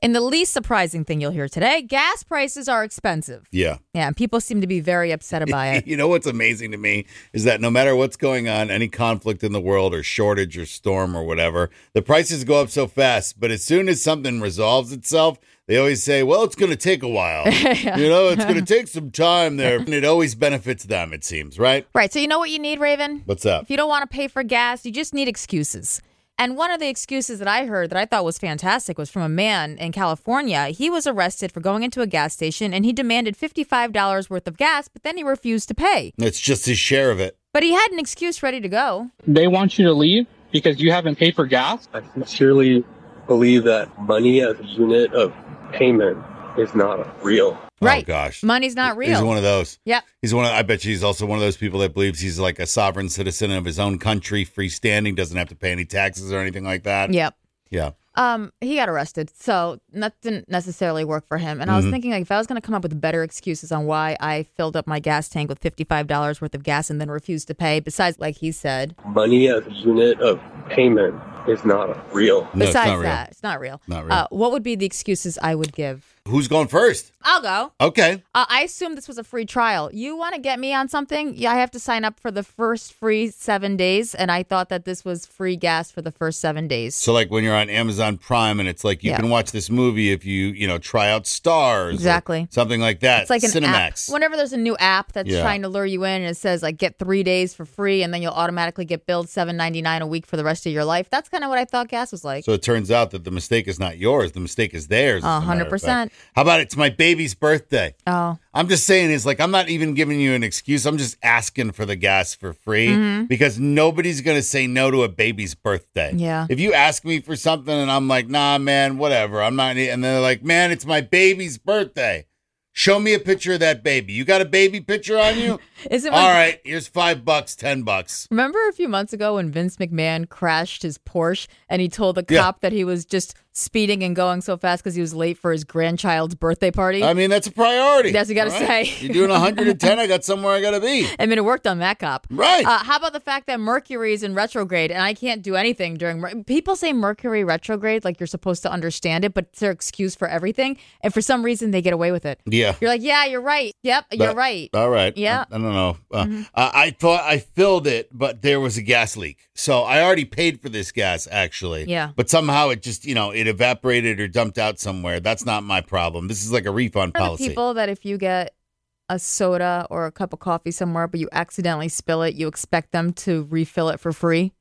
And the least surprising thing you'll hear today, gas prices are expensive. Yeah. Yeah, and people seem to be very upset about it. You know what's amazing to me is that no matter what's going on, any conflict in the world or shortage or storm or whatever, the prices go up so fast. But as soon as something resolves itself, they always say, well, it's going to take a while. It's going to take some time there. And it always benefits them, it seems, right? Right. So you know what you need, Raven? What's up? If you don't want to pay for gas, you just need excuses. And one of the excuses that I heard that I thought was fantastic was from a man in California. He was arrested for going into a gas station and he demanded $55 worth of gas, but then he refused to pay. It's just his share of it. But he had an excuse ready to go. They want you to leave because you haven't paid for gas? I sincerely believe that money as a unit of payment is not real. Right. Oh, gosh. Money's not real. He's one of those. Yep. I bet you he's also one of those people that believes he's like a sovereign citizen of his own country, freestanding, doesn't have to pay any taxes or anything like that. Yep. Yeah. He got arrested, so that didn't necessarily work for him. And I was thinking, like, if I was going to come up with better excuses on why I filled up my gas tank with $55 worth of gas and then refused to pay, besides, like he said, money as a unit of payment is not real. No, besides it's not that, it's not real. Not real. What would be the excuses I would give? Who's going first? I'll go. Okay. I assume this was a free trial. You want to get me on something? Yeah, I have to sign up for the first free 7 days, and I thought that this was free gas for the first 7 days. So like when you're on Amazon Prime and it's like you can watch this movie if you try out Stars. Exactly. Something like that. It's like an Cinemax. app. Whenever there's a new app that's trying to lure you in and it says like get 3 days for free and then you'll automatically get billed $7.99 a week for the rest of your life. That's kind of what I thought gas was like. So it turns out that the mistake is not yours. The mistake is theirs. 100%. How about it's my baby's birthday? Oh. I'm just saying is like, I'm not even giving you an excuse. I'm just asking for the gas for free because nobody's going to say no to a baby's birthday. Yeah. If you ask me for something and I'm like, nah, man, whatever. I'm not. And they're like, man, it's my baby's birthday. Show me a picture of that baby. You got a baby picture on you? All right, here's $5, $10. Remember a few months ago when Vince McMahon crashed his Porsche and he told the cop that he was just speeding and going so fast because he was late for his grandchild's birthday party? I mean, that's a priority. That's what you got to say. You're doing 110. I got somewhere I got to be. I mean, it worked on that cop. Right. How about the fact that Mercury is in retrograde and I can't do anything during... People say Mercury retrograde like you're supposed to understand it, but it's their excuse for everything. And for some reason, they get away with it. Yeah. You're like, yeah, you're right. Yep, you're right. All right. Yeah. I don't know. I thought I filled it, but there was a gas leak. So I already paid for this gas, actually. Yeah. But somehow it just, it evaporated or dumped out somewhere. That's not my problem. This is like a refund policy. People that if you get a soda or a cup of coffee somewhere, but you accidentally spill it, you expect them to refill it for free?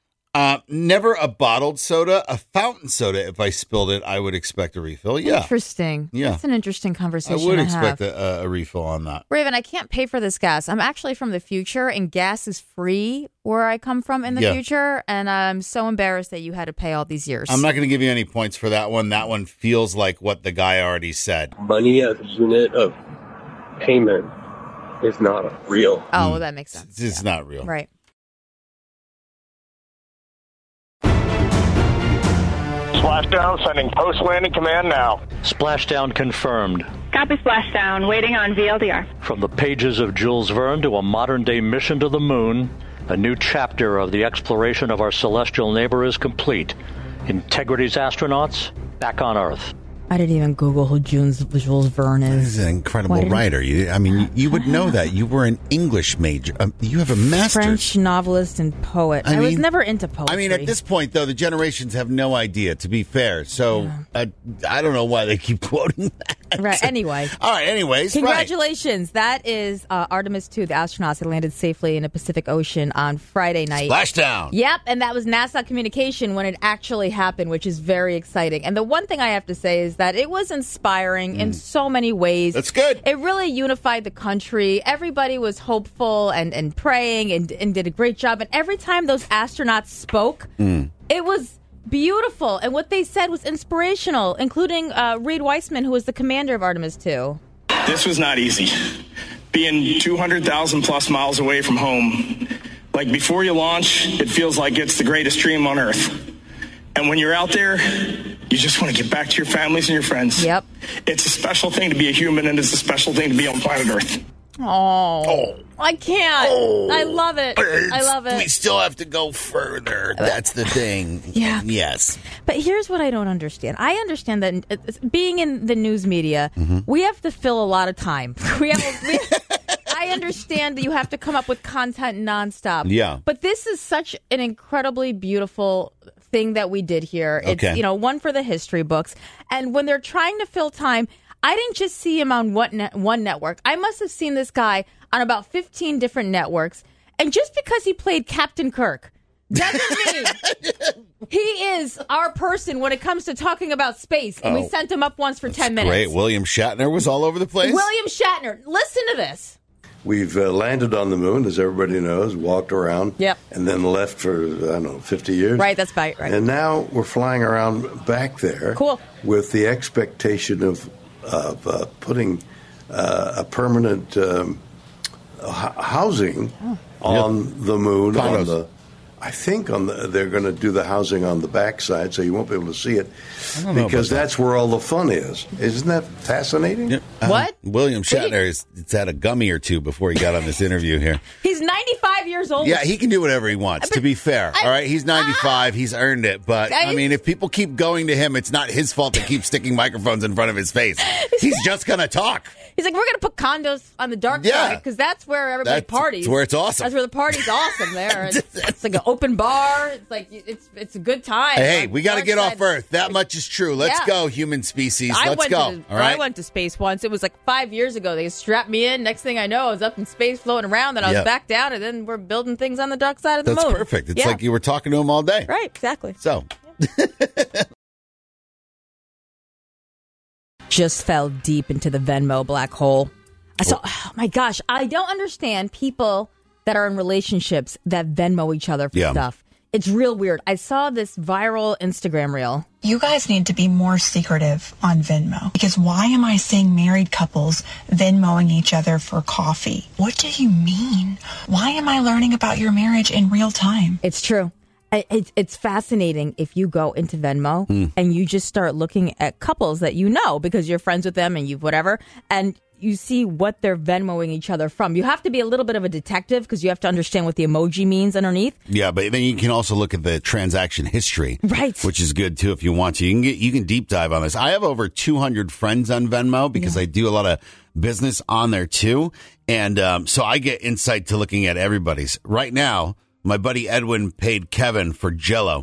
Never a bottled soda. A fountain soda, if I spilled it, I would expect a refill. Yeah. Interesting. Yeah. That's an interesting conversation. I would to expect have. a refill on that. Raven, I can't pay for this gas. I'm actually from the future, and gas is free where I come from in the future, and I'm so embarrassed that you had to pay all these years. I'm not going to give you any points for that one. That one feels like what the guy already said. Money as a unit of payment is not real. Oh, well, that makes sense. It's not real. Right. Splashdown, sending post-landing command now. Splashdown confirmed. Copy splashdown, waiting on VLDR. From the pages of Jules Verne to a modern-day mission to the moon, a new chapter of the exploration of our celestial neighbor is complete. Integrity's astronauts back on Earth. I didn't even Google who Jules Verne is. He's an incredible writer. You would know that. You were an English major. You have a master's. French novelist and poet. I was never into poetry. I mean, at this point, though, the generations have no idea, to be fair. So I don't know why they keep quoting that. Right. Anyway. All right. Anyways. Congratulations. Right. That is Artemis 2. The astronauts had landed safely in the Pacific Ocean on Friday night. Splashdown. Yep. And that was NASA communication when it actually happened, which is very exciting. And the one thing I have to say is that it was inspiring in so many ways. That's good. It really unified the country. Everybody was hopeful and praying and did a great job. And every time those astronauts spoke, it was beautiful. And what they said was inspirational, including Reed Weissman, who was the commander of Artemis 2. This was not easy. Being 200,000 plus miles away from home. Like before you launch, it feels like it's the greatest dream on Earth. And when you're out there, you just want to get back to your families and your friends. Yep. It's a special thing to be a human, and it's a special thing to be on planet Earth. Oh, I can't. I love it. I love it. We still have to go further. That's the thing. Yeah. Yes. But here's what I don't understand. I understand that being in the news media, we have to fill a lot of time. I understand that you have to come up with content nonstop. Yeah. But this is such an incredibly beautiful thing that we did here. It's, one for the history books. And when they're trying to fill time, I didn't just see him on one network. I must have seen this guy on about 15 different networks. And just because he played Captain Kirk doesn't mean he is our person when it comes to talking about space. And we sent him up once for 10 minutes. Great. William Shatner was all over the place. William Shatner. Listen to this. We've landed on the moon, as everybody knows, walked around, and then left for, 50 years. Right, that's right. And now we're flying around back there with the expectation of putting a permanent housing on the moon. They're going to do the housing on the backside, so you won't be able to see it, because that's where all the fun is. Isn't that fascinating? Yeah. What? William Shatner has had a gummy or two before he got on this interview here. He's 95 years old. Yeah, he can do whatever he wants, to be fair. All right, he's 95. He's earned it. But, I mean, if people keep going to him, it's not his fault to keep sticking microphones in front of his face. He's just going to talk. He's like, we're going to put condos on the dark side, because that's where everybody parties. That's where it's awesome. That's where the party's awesome there. It's like an open bar. It's like it's a good time. Hey, we got to get off Earth. That much is true. Let's go, human species. Let's go. All right? I went to space once. It was like 5 years ago. They strapped me in. Next thing I know, I was up in space floating around. Then I was back down, and then we're building things on the dark side of the moon. That's perfect. It's like you were talking to him all day. Right, exactly. So. Just fell deep into the Venmo black hole. Oh my gosh, I don't understand people that are in relationships that Venmo each other for stuff. It's real weird. I saw this viral Instagram reel. You guys need to be more secretive on Venmo, because why am I seeing married couples Venmoing each other for coffee? What do you mean? Why am I learning about your marriage in real time? It's true. It's fascinating if you go into Venmo and you just start looking at couples that you know because you're friends with them and you've whatever, and you see what they're Venmoing each other from. You have to be a little bit of a detective because you have to understand what the emoji means underneath. Yeah, but then you can also look at the transaction history, right? Which is good too if you want to. You can deep dive on this. I have over 200 friends on Venmo because I do a lot of business on there too, and so I get insight to looking at everybody's. Right now, my buddy Edwin paid Kevin for Jell-O.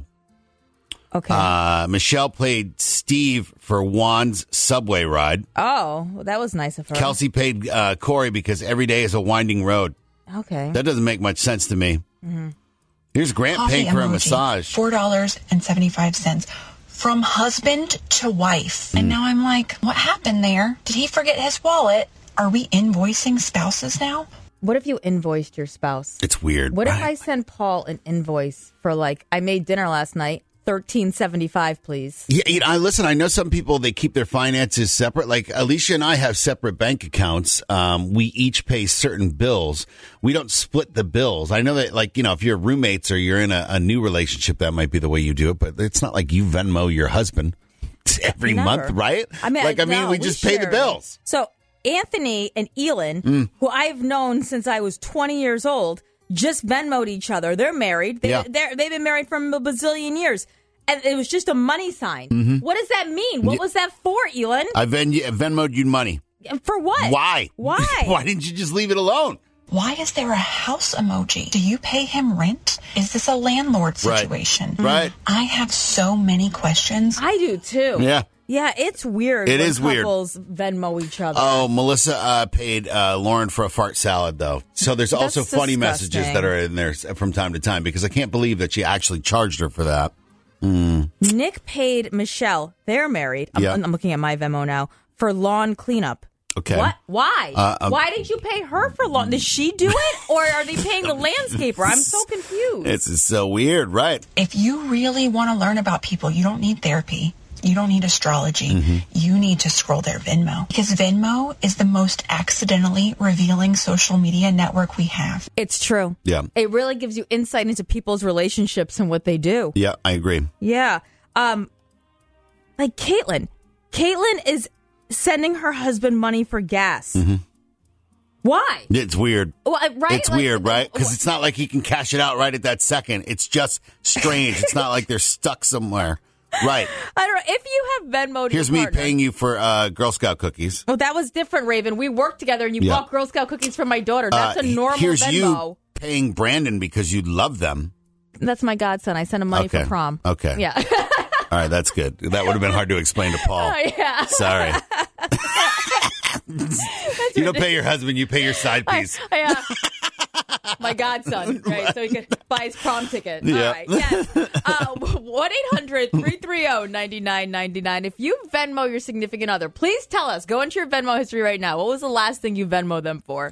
Okay. Michelle paid Steve for Juan's subway ride. Oh, well, that was nice of her. Kelsey paid Corey because every day is a winding road. Okay. That doesn't make much sense to me. Mm-hmm. Here's Grant paying for a massage. $4.75 from husband to wife. And now I'm like, what happened there? Did he forget his wallet? Are we invoicing spouses now? What if you invoiced your spouse? It's weird. What if I send Paul an invoice for I made dinner last night, $13.75, please? Yeah, listen, I know some people, they keep their finances separate. Like Alicia and I have separate bank accounts. We each pay certain bills. We don't split the bills. I know that, if you're roommates or you're in a new relationship, that might be the way you do it. But it's not like you Venmo your husband every month, right? We just pay the bills. So Anthony and Elin, who I've known since I was 20 years old, just Venmo'd each other. They're married. They've been married for a bazillion years. And it was just a money sign. Mm-hmm. What does that mean? What was that for, Elin? I Venmo'd you money. For what? Why? Why didn't you just leave it alone? Why is there a house emoji? Do you pay him rent? Is this a landlord situation? Right. I have so many questions. I do too. Yeah. Yeah, it's weird. It is weird. Couples Venmo each other. Oh, Melissa paid Lauren for a fart salad, though. So there's also funny messages that are in there from time to time because I can't believe that she actually charged her for that. Nick paid Michelle. They're married. I'm looking at my Venmo now for lawn cleanup. Okay. What? Why? Why did you pay her for lawn? Did she do it, or are they paying the landscaper? I'm so confused. It's so weird, right? If you really want to learn about people, you don't need therapy. You don't need astrology. Mm-hmm. You need to scroll their Venmo, because Venmo is the most accidentally revealing social media network we have. It's true. Yeah. It really gives you insight into people's relationships and what they do. Yeah, I agree. Yeah. Like Caitlin. Caitlin is sending her husband money for gas. Mm-hmm. Why? It's weird. Well, right? It's weird, right? Because it's not like he can cash it out right at that second. It's just strange. It's not like they're stuck somewhere. Right. I don't know. If you have Venmo'd Here's your me partner, paying you for Girl Scout cookies. Oh, that was different, Raven. We worked together and you bought Girl Scout cookies for my daughter. That's a normal here's Venmo. You paying Brandon because you love them. That's my godson. I sent him money for prom. Okay. Yeah. All right, that's good. That would have been hard to explain to Paul. Oh, yeah. Sorry. You don't pay your husband, you pay your side piece. Yeah. My godson, right? So he could buy his prom ticket. Yeah. All right. Yes. 1-800-330-9999. If you Venmo your significant other, please tell us. Go into your Venmo history right now. What was the last thing you Venmo them for?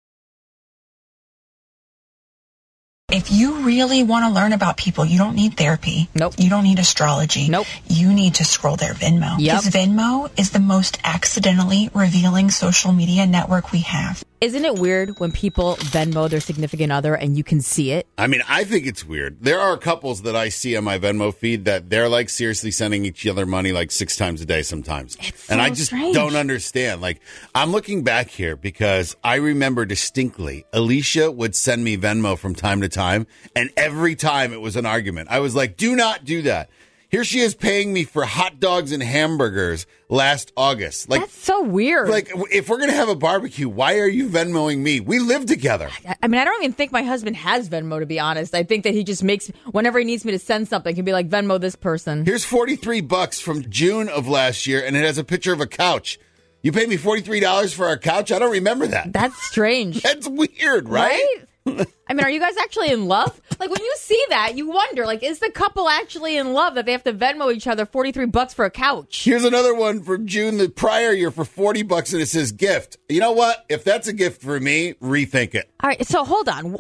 If you really want to learn about people, you don't need therapy. Nope. You don't need astrology. Nope. You need to scroll their Venmo. Yep. Because Venmo is the most accidentally revealing social media network we have. Other it weird when people Venmo their significant other and you can see it? I mean, I think it's weird. There are couples that I see on my Venmo feed that they're like seriously sending each other money like 6 times a day sometimes. And I just strange. don't understand. Like, I'm looking back here because I remember distinctly Alicia would send me Venmo from time to time. And every time it was an argument. I was like, do not do that. Here she is paying me for hot dogs and hamburgers last August. Like, that's so weird. Like, if we're going to have a barbecue, why are you Venmoing me? We live together. I mean, I don't even think my husband has Venmo, to be honest. I think that he just makes, whenever he needs me to send something, he'll be like, Venmo this person. Here's $43 from June of last year, and it has a picture of a couch. You paid me $43 for our couch? I don't remember that. That's strange. That's weird, right? I mean, are you guys actually in love? Like, when you see that, you wonder, like, is the couple actually in love that they have to Venmo each other $43 for a couch? Here's another one from June the prior year for $40, and it says gift. You know what? If that's a gift for me, rethink it. All right, so hold on.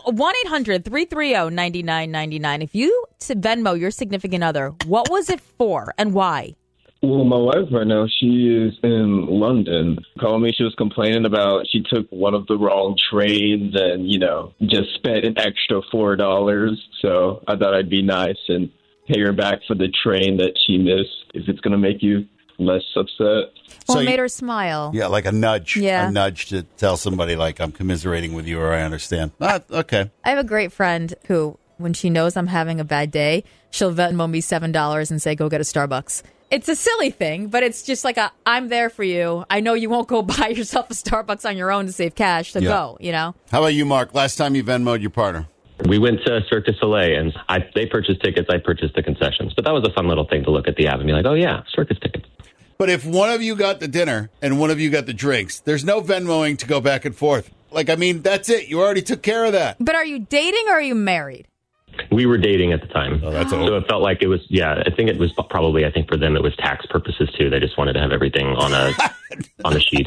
1-800-330-9999. If you Venmo your significant other, what was it for and why? Well, my wife right now, she is in London. Called me. She was complaining about she took one of the wrong trains and, just spent an extra $4. So I thought I'd be nice and pay her back for the train that she missed if it's going to make you less upset. Well, it made her smile. Yeah, like a nudge. Yeah. A nudge to tell somebody, like, I'm commiserating with you or I understand. Okay. I have a great friend who, when she knows I'm having a bad day, she'll Venmo me $7 and say, go get a Starbucks. It's a silly thing, but it's just like I'm there for you. I know you won't go buy yourself a Starbucks on your own to save cash, so go, How about you, Mark? Last time you Venmo'd your partner? We went to Cirque du Soleil, and they purchased tickets, I purchased the concessions. But that was a fun little thing to look at the app and be like, oh, yeah, circus tickets. But if one of you got the dinner and one of you got the drinks, there's no Venmoing to go back and forth. Like, I mean, that's it. You already took care of that. But are you dating or are you married? We were dating at the time. Oh, that's so it felt like it was, I think it was probably, for them, it was tax purposes, too. They just wanted to have everything on a sheet.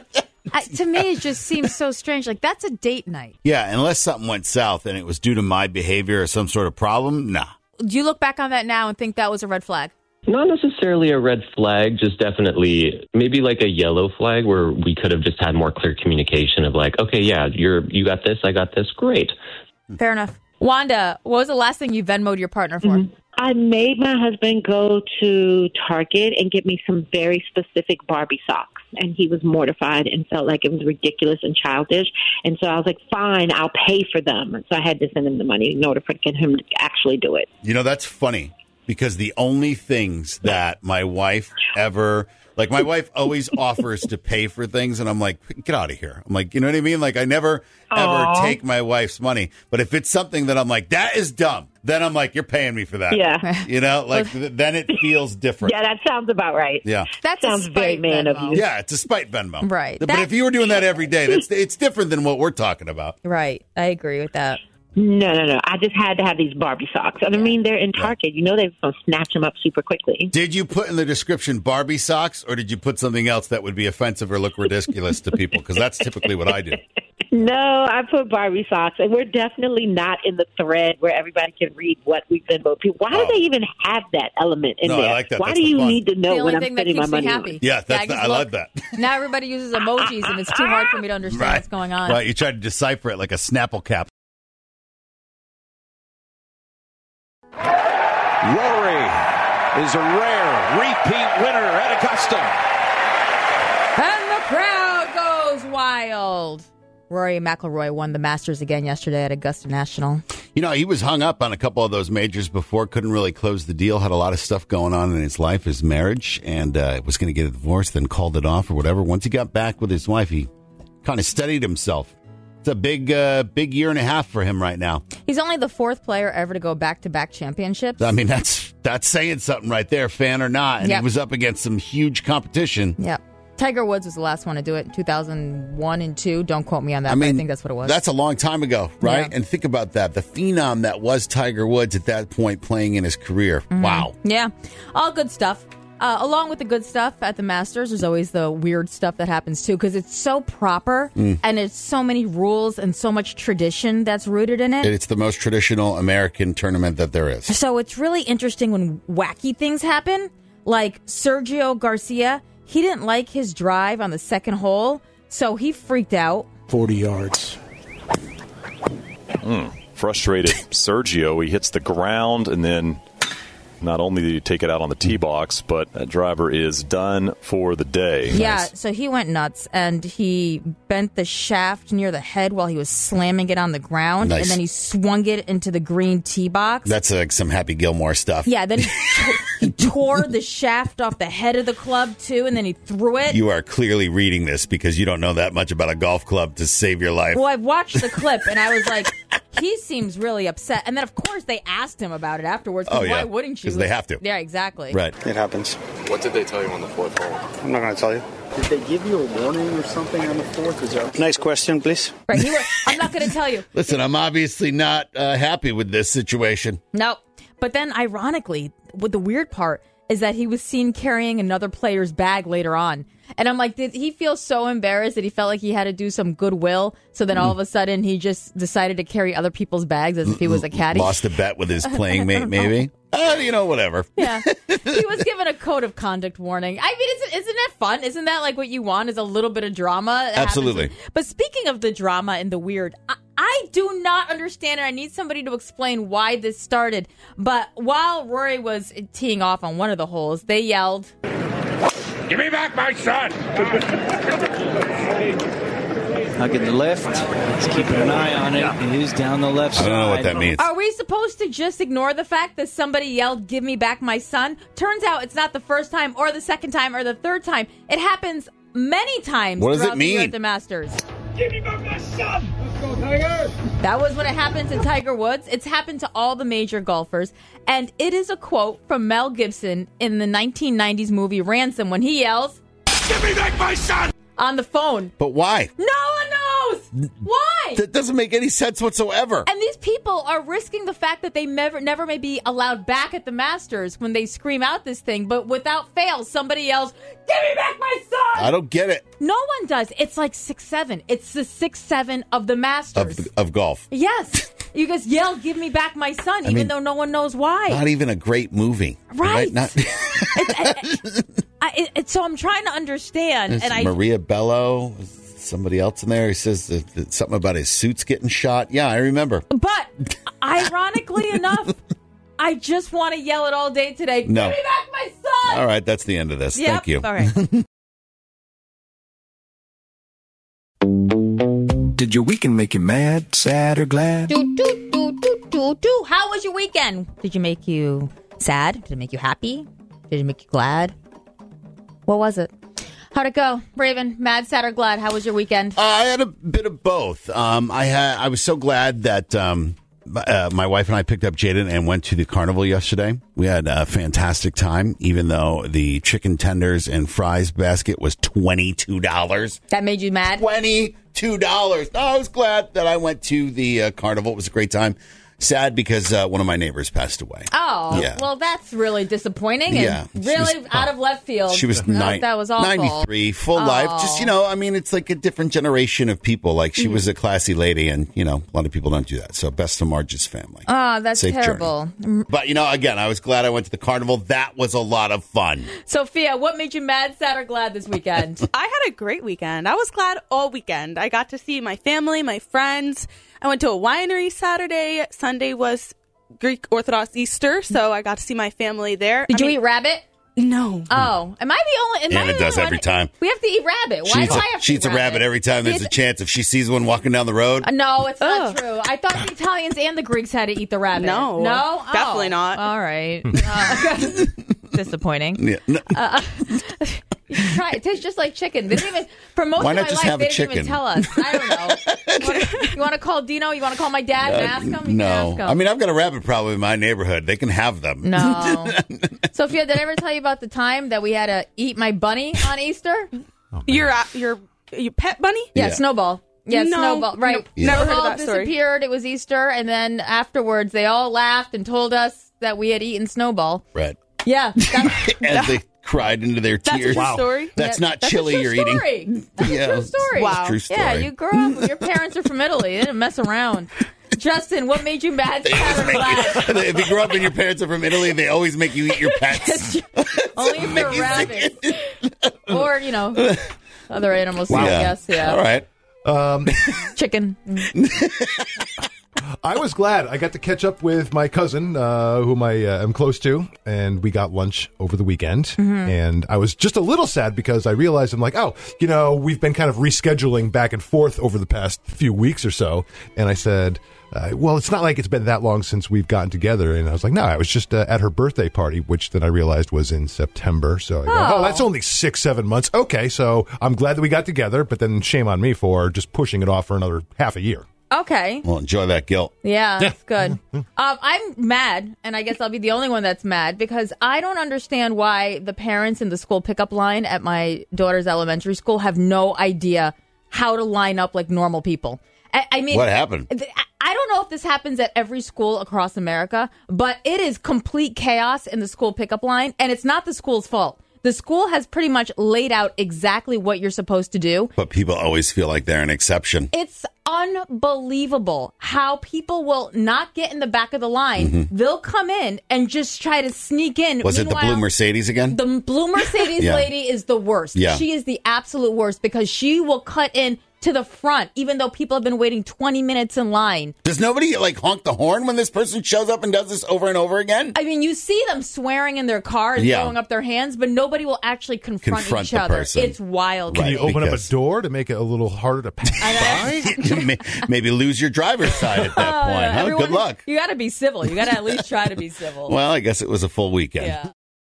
To me, it just seems so strange. Like, that's a date night. Yeah, unless something went south and it was due to my behavior or some sort of problem, nah. Do you look back on that now and think that was a red flag? Not necessarily a red flag, just definitely maybe like a yellow flag where we could have just had more clear communication of like, okay, yeah, you got this, I got this, great. Fair enough. Wanda, what was the last thing you Venmo'd your partner for? Mm-hmm. I made my husband go to Target and get me some very specific Barbie socks. And he was mortified and felt like it was ridiculous and childish. And so I was like, fine, I'll pay for them. So I had to send him the money in order for him to actually do it. That's funny because the only things that my wife ever... Like, my wife always offers to pay for things, and I'm like, get out of here. I'm like, you know what I mean? Like, I never, ever take my wife's money. But if it's something that I'm like, that is dumb, then I'm like, you're paying me for that. Yeah. Then it feels different. Yeah, that sounds about right. Yeah. That sounds very man Venmo. of you. Yeah, it's a spite Venmo. Right. But if you were doing that every day, it's different than what we're talking about. Right. I agree with that. No. I just had to have these Barbie socks. I mean, they're in Target. They're going to snatch them up super quickly. Did you put in the description Barbie socks, or did you put something else that would be offensive or look ridiculous to people? Because that's typically what I do. No, I put Barbie socks. And we're definitely not in the thread where everybody can read what we've been voting. Why do they even have that element in there? I like that. Why That's do you fun. need to know when I'm spending my money happy. on? Yeah, I love that. Now everybody uses emojis, and it's too hard for me to understand what's going on. Right, you try to decipher it like a Snapple cap. Rory is a rare repeat winner at Augusta. And the crowd goes wild. Rory McIlroy won the Masters again yesterday at Augusta National. You know, he was hung up on a couple of those majors before, couldn't really close the deal, had a lot of stuff going on in his life, his marriage, and was going to get a divorce, then called it off or whatever. Once he got back with his wife, he kind of steadied himself. It's a big year and a half for him right now. He's only the fourth player ever to go back-to-back championships. I mean, that's saying something right there, fan or not. And he was up against some huge competition. Yep. Tiger Woods was the last one to do it in 2001 and 2002. Don't quote me on that, but I think that's what it was. That's a long time ago, right? Yeah. And think about that. The phenom that was Tiger Woods at that point playing in his career. Mm-hmm. Wow. Yeah. All good stuff. Along with the good stuff at the Masters, there's always the weird stuff that happens, too, because it's so proper and it's so many rules and so much tradition that's rooted in it. It's the most traditional American tournament that there is. So it's really interesting when wacky things happen, like Sergio Garcia. He didn't like his drive on the second hole, so he freaked out. 40 yards. Frustrated Sergio. He hits the ground, and then not only did he take it out on the tee box, but that driver is done for the day. Yeah, so he went nuts, and he bent the shaft near the head while he was slamming it on the ground, and then he swung it into the green tee box. That's like some Happy Gilmore stuff. Yeah, then he tore the shaft off the head of the club, too, and then he threw it. You are clearly reading this because you don't know that much about a golf club to save your life. Well, I've watched the clip, and I was like, he seems really upset. And then, of course, they asked him about it afterwards. Oh, yeah. Why wouldn't you? Because they have to. Yeah, exactly. Right. It happens. What did they tell you on the fourth hole? I'm not going to tell you. Did they give you a warning or something on the fourth? Nice question, please. Right. I'm not going to tell you. Listen, I'm obviously not happy with this situation. No. But then, ironically, what the weird part is that he was seen carrying another player's bag later on. And I'm like, did he feel so embarrassed that he felt like he had to do some goodwill? So then all of a sudden he just decided to carry other people's bags as if he was a caddy? Lost a bet with his playing mate, maybe? Whatever. Yeah. He was given a code of conduct warning. I mean, isn't that fun? Isn't that like what you want, is a little bit of drama? Absolutely. But speaking of the drama and the weird, I do not understand, and I need somebody to explain why this started. But while Rory was teeing off on one of the holes, they yelled, "Give me back my son!" Hugging the left. He's keeping an eye on it. He's down the left side. I don't know what that means. Are we supposed to just ignore the fact that somebody yelled, "Give me back my son"? Turns out it's not the first time or the second time or the third time. It happens many times. What does it throughout the year mean? at the Masters. Give me back my son! Let's go, Tiger! That was when it happened to Tiger Woods. It's happened to all the major golfers. And it is a quote from Mel Gibson in the 1990s movie Ransom when he yells, "Give me back my son!" on the phone. But why? No one knows! Why? That doesn't make any sense whatsoever. And these people are risking the fact that they never may be allowed back at the Masters when they scream out this thing. But without fail, somebody yells, "Give me back my son!" I don't get it. No one does. It's like 6-7. It's the 6-7 of the Masters. Of golf. Yes. You guys yell, "Give me back my son," even though no one knows why. Not even a great movie. Right. Not. So I'm trying to understand. And Maria Bello, somebody else in there. He says something about his suits getting shot. Yeah, I remember. But ironically enough, I just want to yell it all day today. No. Give me back my son! All right, that's the end of this. Yep. Thank you. All right. Did your weekend make you mad, sad, or glad? How was your weekend? Did it make you sad? Did it make you happy? Did it make you glad? What was it? How'd it go? Raven, mad, sad, or glad? How was your weekend? I had a bit of both. I was so glad that my wife and I picked up Jaden and went to the carnival yesterday. We had a fantastic time, even though the chicken tenders and fries basket was $22. That made you mad? $22. No, I was glad that I went to the carnival. It was a great time. Sad because one of my neighbors passed away. Oh, yeah. Well, that's really disappointing and really out of left field. She was that was awful. 93, full life. Just, it's like a different generation of people. Like, she was a classy lady, and, a lot of people don't do that. So, best to Marge's family. Oh, that's Safe terrible. Journey. But, again, I was glad I went to the carnival. That was a lot of fun. Sophia, what made you mad, sad, or glad this weekend? I had a great weekend. I was glad all weekend. I got to see my family, my friends. I went to a winery Saturday. Sunday was Greek Orthodox Easter, so I got to see my family there. Did you eat rabbit? No. Oh, am I the only? Anna does every time. We have to eat rabbit. Why do I have to She eats a rabbit every time there's a chance. If she sees one walking down the road. No, it's not true. I thought the Italians and the Greeks had to eat the rabbit. No. No? Definitely not. All right. Disappointing. Yeah. No. Try it. It tastes just like chicken. They didn't even, for most Why of not my just life, have they a didn't even chicken? tell us. I don't know. You want to call Dino? You want to call my dad and ask him? You can No. ask him. I mean, I've got a rabbit problem in my neighborhood. They can have them. No. Sophia, did I ever tell you about the time that we had to eat my bunny on Easter? Your pet bunny? Yeah, Snowball. Yeah, No. Snowball. Right. Nope. Yeah. Never heard of Snowball that story. disappeared. It was Easter, and then afterwards, they all laughed and told us that we had eaten Snowball. Right. Yeah. As they cried into their tears. That's a true story? That's Yeah, not that's a chili true you're story. eating. That's a true story. Wow. It's a true story. Yeah, you grew up. Your parents are from Italy. They didn't mess around. Justin, what made you mad? If you grew up and your parents are from Italy, they always make you eat your pets. Only if they're rabbits. Or, other animals, I guess. Yeah. All right. Chicken. I was glad I got to catch up with my cousin, whom I am close to, and we got lunch over the weekend. Mm-hmm. And I was just a little sad because I realized I'm like, we've been kind of rescheduling back and forth over the past few weeks or so. And I said, well, it's not like it's been that long since we've gotten together. And I was like, no, I was just at her birthday party, which then I realized was in September. So I go, that's only 6-7 months. Okay, so I'm glad that we got together, but then shame on me for just pushing it off for another half a year. Okay. Well, enjoy that guilt. Yeah, that's good. I'm mad, and I guess I'll be the only one that's mad, because I don't understand why the parents in the school pickup line at my daughter's elementary school have no idea how to line up like normal people. I mean, what happened? I don't know if this happens at every school across America, but it is complete chaos in the school pickup line, and it's not the school's fault. The school has pretty much laid out exactly what you're supposed to do. But people always feel like they're an exception. It's unbelievable how people will not get in the back of the line. Mm-hmm. They'll come in and just try to sneak in. Was it the blue Mercedes again? The blue Mercedes lady is the worst. Yeah. She is the absolute worst because she will cut in to the front, even though people have been waiting 20 minutes in line. Does nobody honk the horn when this person shows up and does this over and over again? I mean, you see them swearing in their car and throwing up their hands, but nobody will actually confront each the other. person. It's wild. Can you open up a door to make it a little harder to pass by? Maybe lose your driver's side at that point. Huh? Good luck. You got to be civil. You got to at least try to be civil. Well, I guess it was a full weekend. Yeah.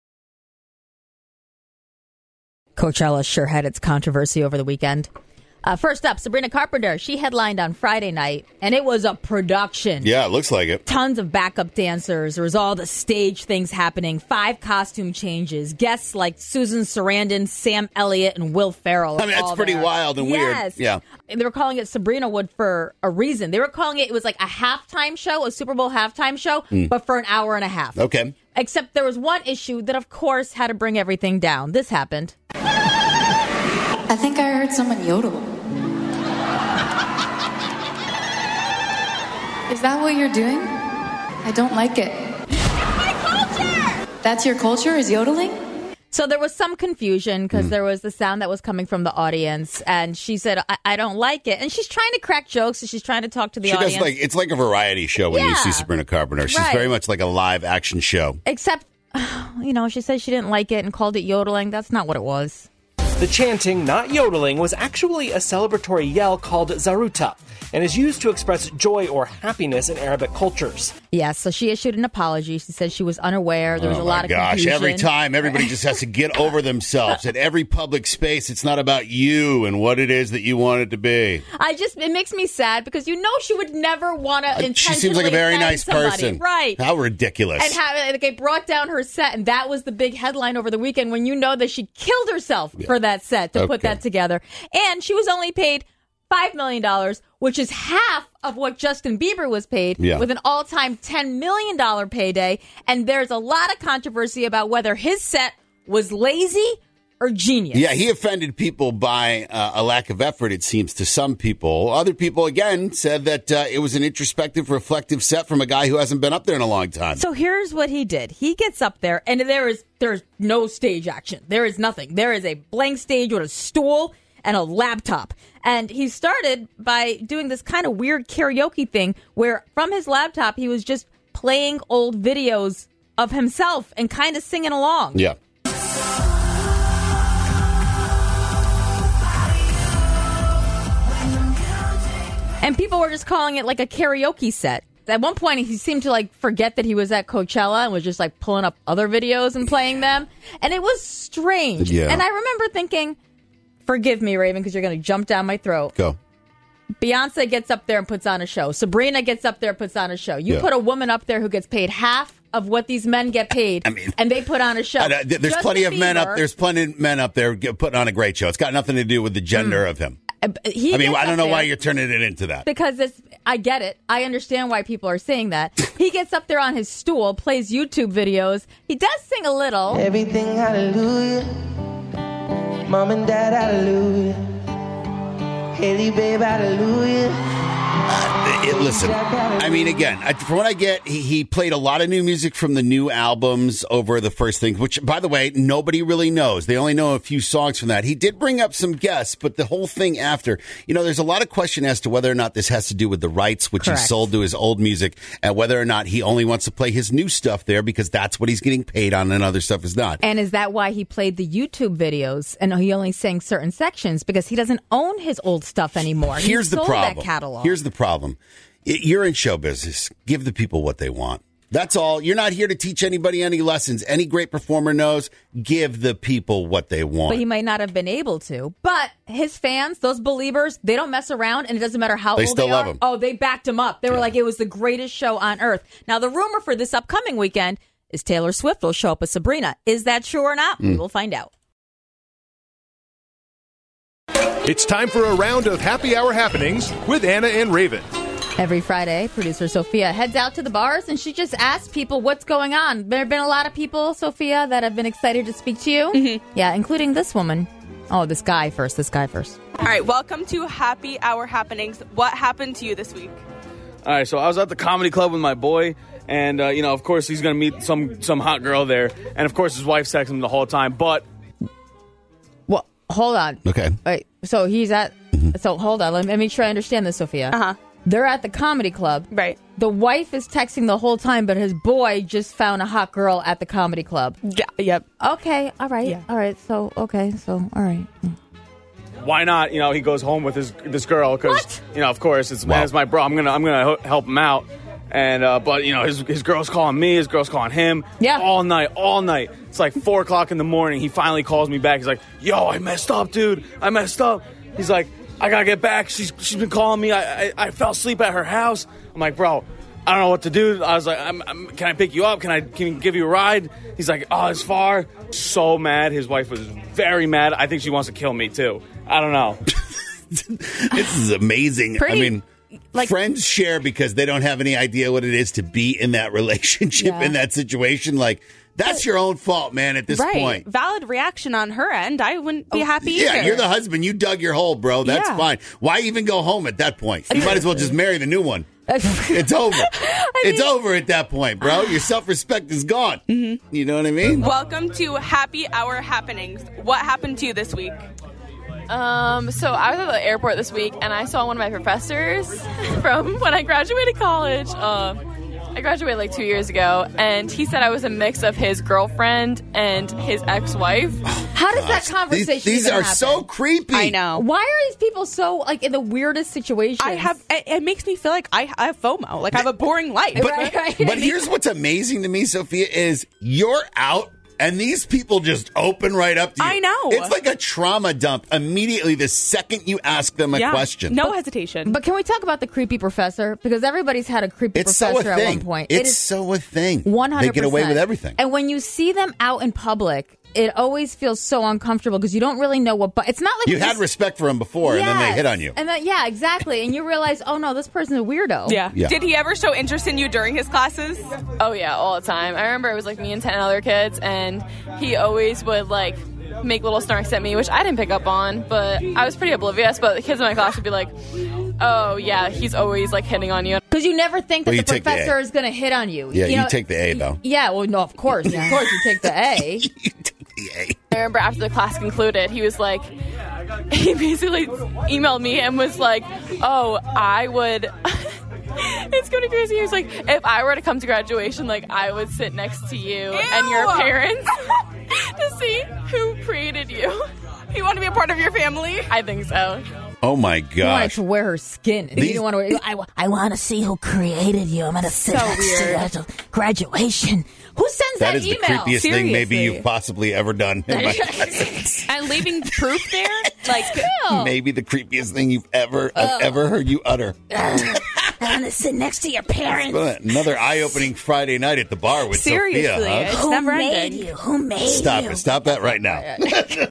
Coachella sure had its controversy over the weekend. First up, Sabrina Carpenter. She headlined on Friday night, and it was a production. Yeah, it looks like it. Tons of backup dancers. There was all the stage things happening. 5 costume changes. Guests like Susan Sarandon, Sam Elliott, and Will Ferrell. I mean, that's pretty wild and weird. Yeah. They were calling it Sabrina Wood for a reason. They were calling it was like a halftime show, a Super Bowl halftime show, but for an hour and a half. Okay. Except there was one issue that, of course, had to bring everything down. This happened. I think I heard someone yodel. Is that what you're doing? I don't like it. My culture! That's your culture, is yodeling? So there was some confusion because there was the sound that was coming from the audience, and she said, I don't like it. And she's trying to crack jokes, and she's trying to talk to the audience. It's like a variety show when you see Sabrina Carpenter. She's very much like a live action show. Except, she said she didn't like it and called it yodeling. That's not what it was. The chanting, not yodeling, was actually a celebratory yell called zaruta and is used to express joy or happiness in Arabic cultures. Yes, so she issued an apology. She said she was unaware. There was a lot of confusion. Every time, everybody just has to get over themselves. At every public space, it's not about you and what it is that you want it to be. It makes me sad because she would never want to intentionally She seems like a very nice somebody. person. Right. How ridiculous. And they brought down her set, and that was the big headline over the weekend when you know that she killed herself for that set to put that together. And she was only paid $5 million, which is half of what Justin Bieber was paid, with an all-time $10 million payday. And there's a lot of controversy about whether his set was lazy or genius. Yeah, he offended people by a lack of effort, it seems, to some people. Other people, again, said that it was an introspective, reflective set from a guy who hasn't been up there in a long time. So here's what he did. He gets up there, and there's no stage action. There is nothing. There is a blank stage with a stool and a laptop. And he started by doing this kind of weird karaoke thing where from his laptop, he was just playing old videos of himself and kind of singing along. Yeah. And people were just calling it like a karaoke set. At one point, he seemed to like forget that he was at Coachella and was just like pulling up other videos and playing them. And it was strange. Yeah. And I remember thinking, forgive me, Raven, because you're going to jump down my throat. Go. Beyonce gets up there and puts on a show. Sabrina gets up there and puts on a show. You put a woman up there who gets paid half of what these men get paid, and they put on a show. There's plenty of men up. There's plenty of men up there putting on a great show. It's got nothing to do with the gender of him. I don't know why you're turning it into that. Because I get it. I understand why people are saying that. He gets up there on his stool, plays YouTube videos. He does sing a little. Everything, hallelujah. Mom and dad, hallelujah. Haley, babe, hallelujah. Listen, I mean, again, from what I get, he played a lot of new music from the new albums over the first thing, which, by the way, nobody really knows. They only know a few songs from that. He did bring up some guests, but the whole thing after, there's a lot of question as to whether or not this has to do with the rights, which Correct. he sold to his old music, and whether or not he only wants to play his new stuff there because that's what he's getting paid on and other stuff is not. And is that why he played the YouTube videos and he only sang certain sections? Because he doesn't own his old stuff anymore. Here's the sold problem. That catalog. Here's the problem. You're in show business. Give the people what they want. That's all. You're not here to teach anybody any lessons. Any great performer knows, give the people what they want. But he might not have been able to. But his fans, those believers, they don't mess around, and it doesn't matter how They old still they love are. him. Oh, they backed him up. They were like, it was the greatest show on earth. Now, the rumor for this upcoming weekend is Taylor Swift will show up with Sabrina. Is that true or not? We will find out. It's time for a round of happy hour happenings with Anna and Raven. Every Friday, producer Sophia heads out to the bars and she just asks people what's going on. There have been a lot of people, Sophia, that have been excited to speak to you. Mm-hmm. Yeah, including this woman. Oh, this guy first. All right, welcome to Happy Hour Happenings. What happened to you this week? All right, so I was at the comedy club with my boy, and, of course, he's going to meet some hot girl there. And, of course, his wife's texting him the whole time, but... Well, hold on. Okay. Wait, so he's at... So, hold on. Let me make sure I understand this, Sophia. Uh-huh. They're at the comedy club. Right. The wife is texting the whole time, but his boy just found a hot girl at the comedy club. Yeah, yep. Okay, all right. Yeah. All right, so, all right. Why not? He goes home with this girl because, of course, it's my bro. I'm gonna help him out. And but his girl's calling me, his girl's calling him. Yeah. All night. It's like 4:00 in the morning. He finally calls me back. He's like, "Yo, I messed up, dude. I messed up." He's like, "I gotta get back. She's been calling me. I fell asleep at her house." I'm like, "Bro, I don't know what to do." I was like, "Can I pick you up? Can I give you a ride?" He's like, "Oh, it's far." So mad. His wife was very mad. I think she wants to kill me too. I don't know. This is amazing. Friends share because they don't have any idea what it is to be in that relationship, in that situation. Like, that's your own fault, man, at this point. Valid reaction on her end. I wouldn't be happy either. Yeah, you're the husband. You dug your hole, bro. That's fine. Why even go home at that point? You might as well just marry the new one. It's over. It's over at that point, bro. Your self-respect is gone. Mm-hmm. You know what I mean? Welcome to Happy Hour Happenings. What happened to you this week? So I was at the airport this week, and I saw one of my professors from when I graduated college. I graduated like 2 years ago, and he said I was a mix of his girlfriend and his ex-wife. How does that conversation These are happen? so creepy. I know. Why are these people so, in the weirdest situations? It makes me feel like I have FOMO, like I have a boring life. But here's what's amazing to me, Sophia, is you're out and these people just open right up to you. I know. It's like a trauma dump immediately the second you ask them a question. No hesitation. But can we talk about the creepy professor? Because everybody's had a creepy professor at one point. It's so a thing. 100%. They get away with everything. And when you see them out in public, it always feels so uncomfortable because you don't really know what. But it's not like you had respect for them before, and then they hit on you. And then, exactly. And you realize, oh no, this person's a weirdo. Yeah. Did he ever show interest in you during his classes? Oh yeah, all the time. I remember it was like me and 10 other kids, and he always would make little snarks at me, which I didn't pick up on, but I was pretty oblivious. But the kids in my class would be like, "Oh yeah, he's always hitting on you." Because you never think that the professor is going to hit on you. Yeah, you take the A though. Yeah, well, no, of course, you take the A. I remember after the class concluded, he was like, he basically emailed me and was like, "Oh, I would." It's kind of crazy. He was like, "If I were to come to graduation, I would sit next to you and your parents to see who created you." You want to be a part of your family? I think so. Oh my You wanted gosh. to wear her skin. You didn't want to wear, I want to see who created you. I'm going to sit next to you at graduation. Who sends that That is the email? creepiest thing maybe Seriously. you've possibly ever done in my presence. And leaving proof there? Like, Maybe the creepiest thing I've ever heard you utter. I want to sit next to your parents. Another eye-opening Friday night at the bar with seriously, Sophia. Huh? it's Who never made ending. you? Who made Stop you? it. Stop that right now.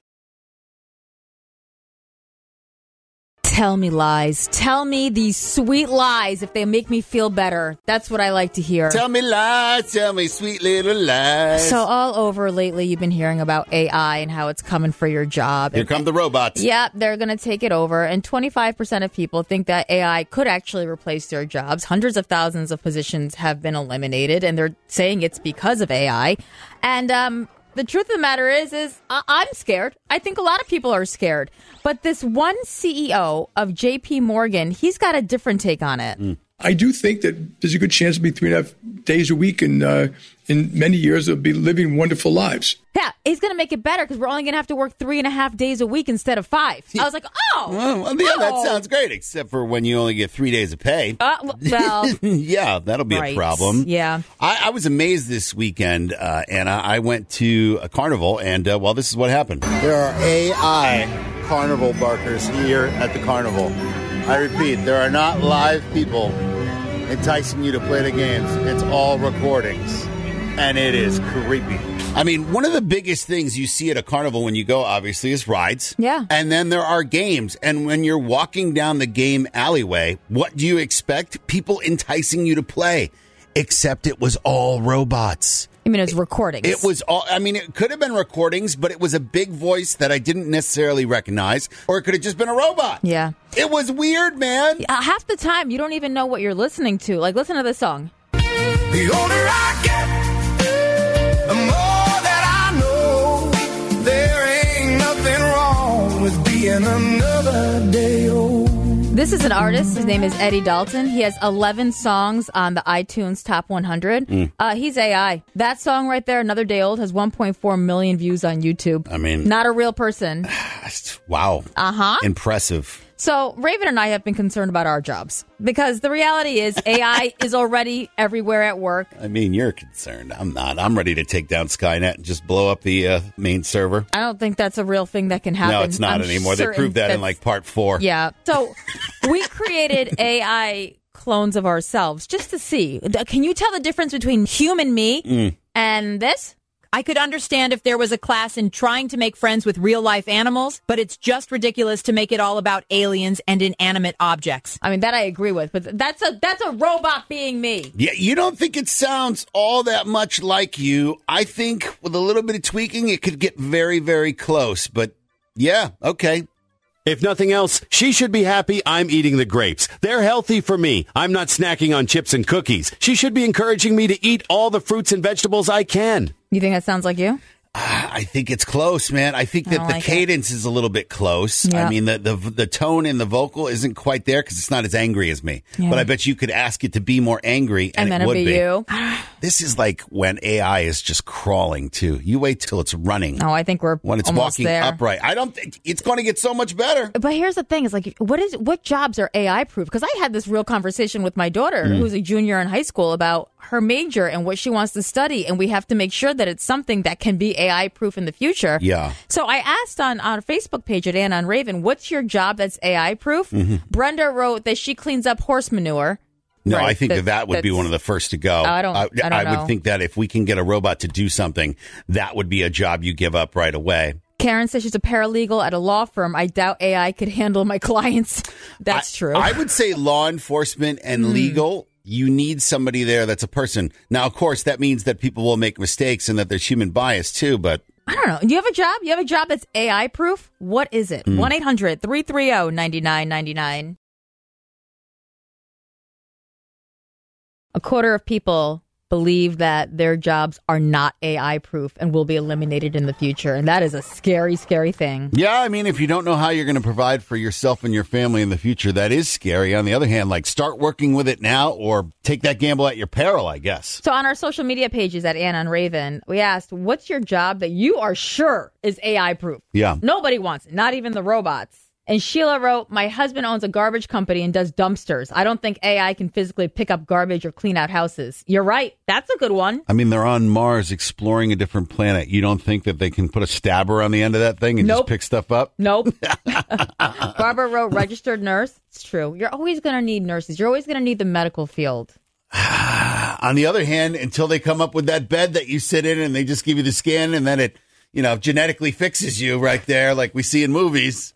Tell me lies. Tell me these sweet lies if they make me feel better. That's what I like to hear. Tell me lies. Tell me sweet little lies. So all over lately, you've been hearing about AI and how it's coming for your job. Here come the robots. Yeah, they're going to take it over. And 25% of people think that AI could actually replace their jobs. Hundreds of thousands of positions have been eliminated, and they're saying it's because of AI. And the truth of the matter is I'm scared. I think a lot of people are scared. But this one CEO of JP Morgan, he's got a different take on it. I do think that there's a good chance to be 3.5 days a week, and in many years they'll be living wonderful lives. Yeah, he's going to make it better because we're only going to have to work 3.5 days a week instead of 5. I was like, That sounds great, except for when you only get 3 days of pay. Well, yeah, that'll be right. a problem. Yeah. I was amazed this weekend, Anna. I went to a carnival, and, this is what happened. There are AI carnival barkers here at the carnival. I repeat, there are not live people enticing you to play the games. It's all recordings, and it is creepy. I mean, one of the biggest things you see at a carnival when you go, obviously, is rides. Yeah. And then there are games. And when you're walking down the game alleyway, what do you expect? People enticing you to play. Except it was all robots. I mean, it was recordings. It was all, it could have been recordings, but it was a big voice that I didn't necessarily recognize, or it could have just been a robot. Yeah. It was weird, man. Half the time, you don't even know what you're listening to. Like, listen to this song. The older I get, the more that I know. There ain't nothing wrong with being another day old. This is an artist. His name is Eddie Dalton. He has 11 songs on the iTunes Top 100. He's AI. That song right there, Another Day Old, has 1.4 million views on YouTube. I mean, not a real person. Wow. Impressive. So Raven and I have been concerned about our jobs because the reality is AI is already everywhere at work. I mean, you're concerned. I'm not. I'm ready to take down Skynet and just blow up the main server. I don't think that's a real thing that can happen. No, it's not anymore. They proved that in like part 4. Yeah. So we created AI clones of ourselves just to see. Can you tell the difference between human me and this? I could understand if there was a class in trying to make friends with real-life animals, but it's just ridiculous to make it all about aliens and inanimate objects. I mean, that I agree with, but that's a robot being me. Yeah, you don't think it sounds all that much like you. I think with a little bit of tweaking, it could get very, very close. But yeah, okay. If nothing else, she should be happy I'm eating the grapes. They're healthy for me. I'm not snacking on chips and cookies. She should be encouraging me to eat all the fruits and vegetables I can. You think that sounds like you? I think it's close, man. I think that the cadence is a little bit close. Yeah. I mean, the tone in the vocal isn't quite there because it's not as angry as me. Yeah. But I bet you could ask it to be more angry, and then it would it'd be you. This is like when AI is just crawling, too. You wait till it's running. Oh, I think we're when it's almost walking there. upright. I don't think it's going to get so much better. But here's the thing: is like, what jobs are AI proof? Because I had this real conversation with my daughter, who's a junior in high school, about her major and what she wants to study, and we have to make sure that it's something that can be AI proof in the future. Yeah. So I asked on our Facebook page at Anna on Raven, what's your job that's AI proof? Brenda wrote that she cleans up horse manure. No, Right, I think that would be one of the first to go. I don't know. would think that if we can get a robot to do something, that would be a job you give up right away. Karen says she's a paralegal at a law firm. I doubt AI could handle my clients. That's true. I would say law enforcement and legal, you need somebody there that's a person. Now, of course, that means that people will make mistakes and that there's human bias too, but I don't know. Do you have a job? You have a job that's AI proof? What is it? 1-800-330-9999. A quarter of people believe that their jobs are not AI proof and will be eliminated in the future. And that is a scary, scary thing. yeah, I mean, if you don't know how you're going to provide for yourself and your family in the future, that is scary. On the other hand, like start working with it now or take that gamble at your peril, I guess. So on our social media pages at Anna and Raven, we asked, what's your job that you are sure is AI proof? Yeah. Nobody wants it, not even the robots. And Sheila wrote, my husband owns a garbage company and does dumpsters. I don't think AI can physically pick up garbage or clean out houses. You're right. That's a good one. I mean, they're on Mars exploring a different planet. You don't think that they can put a stabber on the end of that thing and just pick stuff up? Nope. Barbara wrote, registered nurse. It's true. You're always going to need nurses. You're always going to need the medical field. On the other hand, until they come up with that bed that you sit in and they just give you the scan and then it, genetically fixes you right there like we see in movies.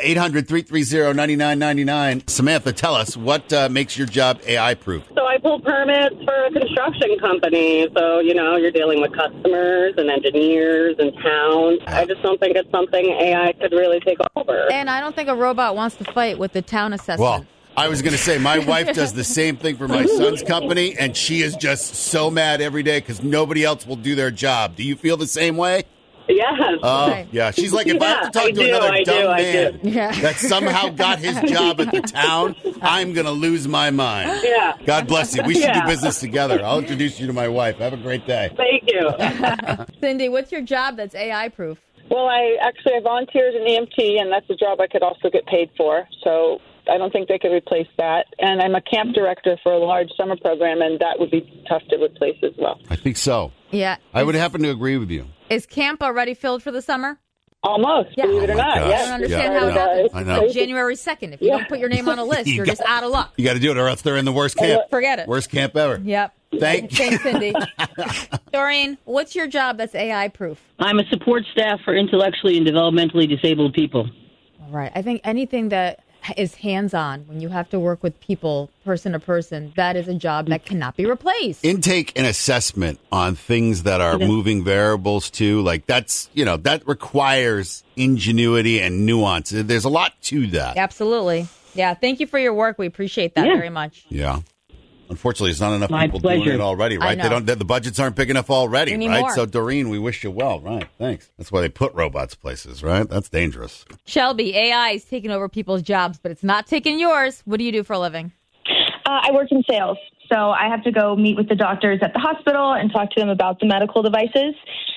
800-330-9999. Samantha, tell us, what makes your job AI-proof? So I pull permits for a construction company. So, you're dealing with customers and engineers and towns. I just don't think it's something AI could really take over. And I don't think a robot wants to fight with the town assessment. Well, I was going to say, my wife does the same thing for my son's company, and she is just so mad every day because nobody else will do their job. Do you feel the same way? Yes. Oh, yeah. She's like, if I have to talk to another dumb man Yeah. that somehow got his job at the town, I'm going to lose my mind. Yeah. God bless you. We should do business together. I'll introduce you to my wife. Have a great day. Thank you. Cindy, what's your job that's AI-proof? Well, I volunteered in EMT, and that's a job I could also get paid for. So I don't think they could replace that. And I'm a camp director for a large summer program, and that would be tough to replace as well. I think so. Yeah. I would happen to agree with you. Is camp already filled for the summer? Almost, believe it or not. gosh. Yes. I don't understand how it happens. I know. January 2nd. If you don't put your name on a list, you're just out of luck. You got to do it, or else they're in the worst camp. Forget it. Worst camp ever. Yep. Thanks, Cindy. Doreen, what's your job that's AI-proof? I'm a support staff for intellectually and developmentally disabled people. All right. I think anything that is hands-on, when you have to work with people, person to person, that is a job that cannot be replaced. Intake and assessment on things that are moving variables too, like that's, that requires ingenuity and nuance. There's a lot to that. Absolutely. Yeah. Thank you for your work. We appreciate that very much. Yeah. Unfortunately, there's not enough My people pleasure. doing it already, right? I know. The budgets aren't big enough already, We need right? more. So, Doreen, we wish you well, right? Thanks. That's why they put robots places, right? That's dangerous. Shelby, AI is taking over people's jobs, but it's not taking yours. What do you do for a living? I work in sales, so I have to go meet with the doctors at the hospital and talk to them about the medical devices.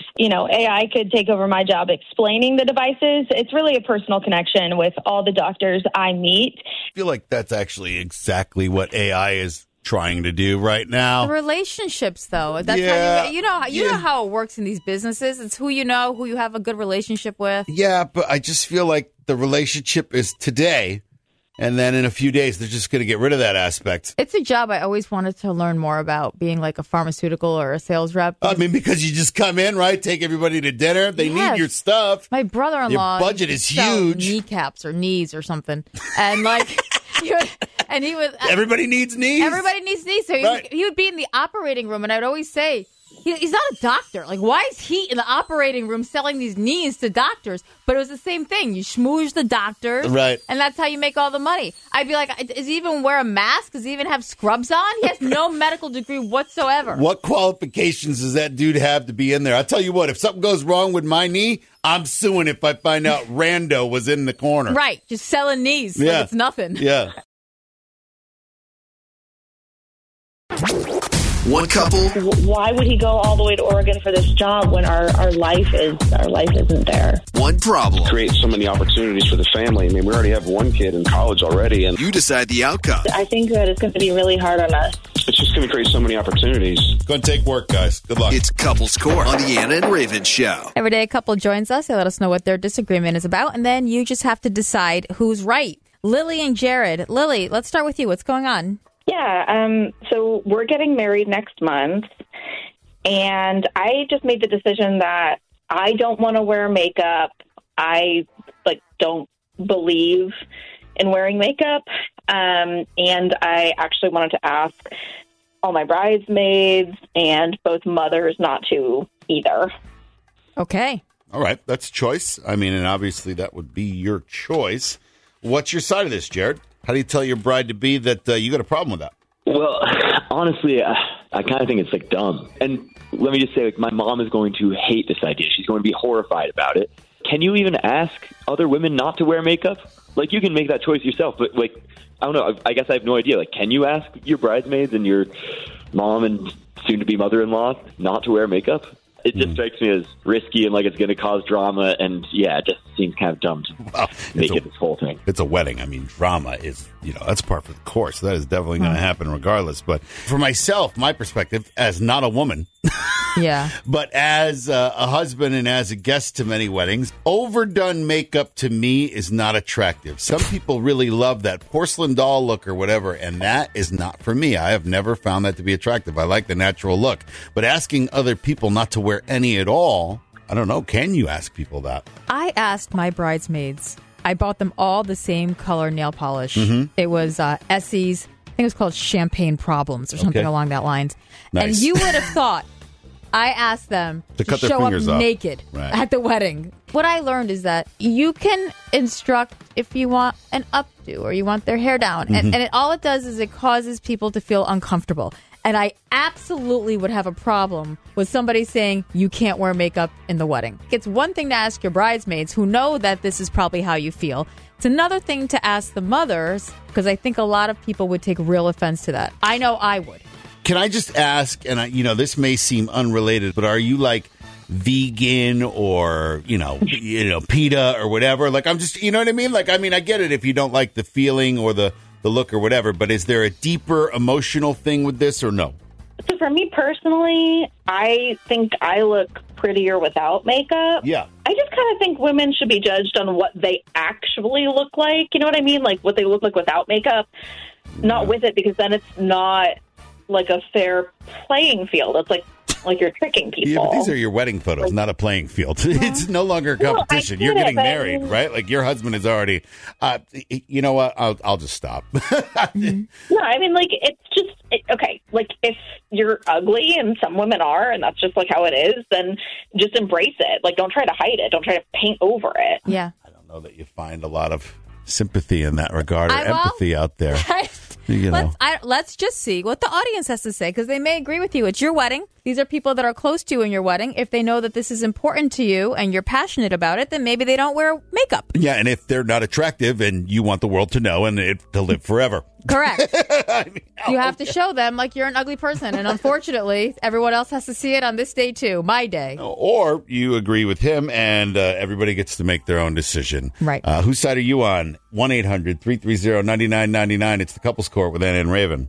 AI could take over my job explaining the devices. It's really a personal connection with all the doctors I meet. I feel like that's actually exactly what AI is trying to do right now. The relationships, though. That's how you know how it works in these businesses. It's who you know, who you have a good relationship with. Yeah, but I just feel like the relationship is today, and then in a few days, they're just going to get rid of that aspect. It's a job I always wanted to learn more about, being like a pharmaceutical or a sales rep. I mean, because you just come in, right? Take everybody to dinner. They need your stuff. My brother-in-law, Your budget used is to sell huge. kneecaps or knees or something, and like. He was. Everybody needs knees. Everybody needs knees. So he would be in the operating room, and I'd always say, he's not a doctor. Like, why is he in the operating room selling these knees to doctors? But it was the same thing. You schmooze the doctors, right? And that's how you make all the money. I'd be like, does he even wear a mask? Does he even have scrubs on? He has no medical degree whatsoever. What qualifications does that dude have to be in there? I'll tell you what, if something goes wrong with my knee, I'm suing if I find out Rando was in the corner. Right. Just selling knees like it's nothing. Yeah. One couple. Why would he go all the way to Oregon for this job when our life isn't there? One problem. Create so many opportunities for the family. I mean, we already have one kid in college already, and you decide the outcome. I think that it's going to be really hard on us. It's just going to create so many opportunities. Going to take work, guys. Good luck. It's Couples Court on the Anna and Raven Show. Every day a couple joins us. They let us know what their disagreement is about, and then you just have to decide who's right. Lily and Jared. Lily, let's start with you. What's going on? Yeah, so we're getting married next month, and I just made the decision that I don't want to wear makeup. I don't believe in wearing makeup, and I actually wanted to ask all my bridesmaids and both mothers not to either. Okay. All right, that's a choice. I mean, and obviously that would be your choice. What's your side of this, Jared? How do you tell your bride-to-be that you got a problem with that? Well, honestly, I kind of think it's dumb. And let me just say, my mom is going to hate this idea. She's going to be horrified about it. Can you even ask other women not to wear makeup? You can make that choice yourself, but I don't know. I guess I have no idea. Can you ask your bridesmaids and your mom and soon-to-be mother-in-law not to wear makeup? It just strikes me as risky and like it's going to cause drama. And yeah, it just seems kind of dumb to make it this whole thing. It's a wedding. I mean, drama is, that's part of the course. That is definitely going to happen regardless. But for myself, my perspective, as not a woman, yeah, but as a husband and as a guest to many weddings, overdone makeup to me is not attractive. Some people really love that porcelain doll look or whatever, and that is not for me. I have never found that to be attractive. I like the natural look. But asking other people not to wear any at all, I don't know. Can you ask people that? I asked my bridesmaids. I bought them all the same color nail polish. Mhm. It was Essie's. I think it was called Champagne Problems or something Okay. along that lines. Nice. And you would have thought I asked them To cut their show up fingers off. naked Right. at the wedding. What I learned is that you can instruct if you want an updo or you want their hair down. Mhm. And all it does is it causes people to feel uncomfortable. And I absolutely would have a problem with somebody saying you can't wear makeup in the wedding. It's one thing to ask your bridesmaids who know that this is probably how you feel. It's another thing to ask the mothers, because I think a lot of people would take real offense to that. I know I would. Can I just ask, and this may seem unrelated, but are you like vegan or, PETA or whatever? Like, I'm just, you know what I mean? Like, I mean, I get it if you don't like the feeling or the look or whatever, but is there a deeper emotional thing with this or no? So for me personally, I think I look prettier without makeup. Yeah. I just kind of think women should be judged on what they actually look like. You know what I mean? Like what they look like without makeup, not with it, because then it's not like a fair playing field. It's like you're tricking people. Yeah, but these are your wedding photos, not a playing field. It's no longer a competition. You're getting married, right? Like your husband is already. You know what? I'll just stop. No, I mean, like, it's just, okay, like, if you're ugly, and some women are, and that's just, like, how it is, then just embrace it. Like, don't try to hide it. Don't try to paint over it. Yeah. I don't know that you find a lot of sympathy in that regard or empathy out there. Let's just see what the audience has to say, because they may agree with you. It's your wedding. These are people that are close to you in your wedding. If they know that this is important to you and you're passionate about it, then maybe they don't wear makeup. Yeah, and if they're not attractive and you want the world to know and it to live forever. Correct. You have to show them like you're an ugly person. And unfortunately, everyone else has to see it on this day, too. My day. Or you agree with him and everybody gets to make their own decision. Right. Whose side are you on? 1-800-330-9999. It's the Couples Court with Anna and Raven.